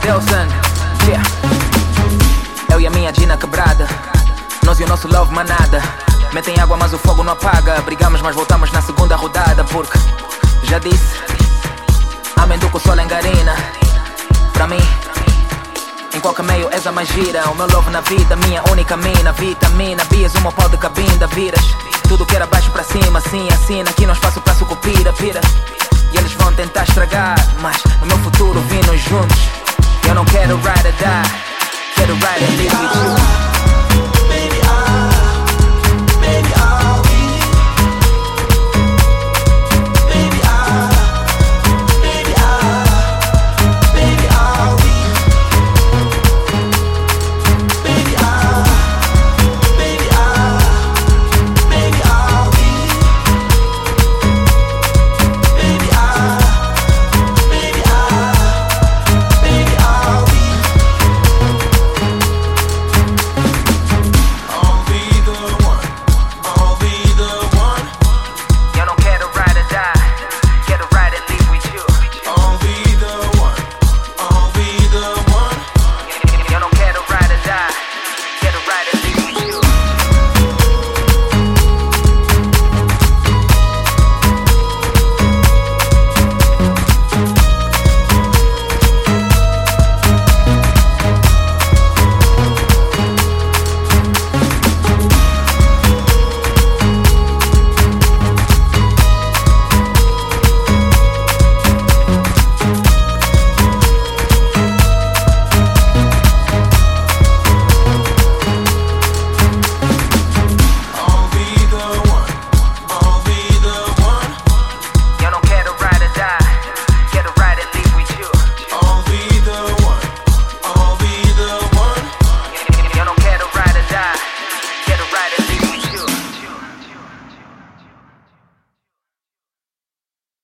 Delson, yeah. Eu e a minha Gina quebrada, nós e o nosso love manada. Metem água mas o fogo não apaga. Brigamos mas voltamos na segunda rodada. Porque, já disse, amendo com o sol engarina. Pra mim, em qualquer meio és a mais gira. O meu love na vida, minha única mina. Vitamina, bias, uma pau de cabinda. Viras, tudo que era baixo pra cima. Assim, assina, aqui não espaço pra sucupira. Pira, e eles vão tentar estragar, mas no meu futuro vimos juntos. Eu não quero ride or die, quero ride and live with you.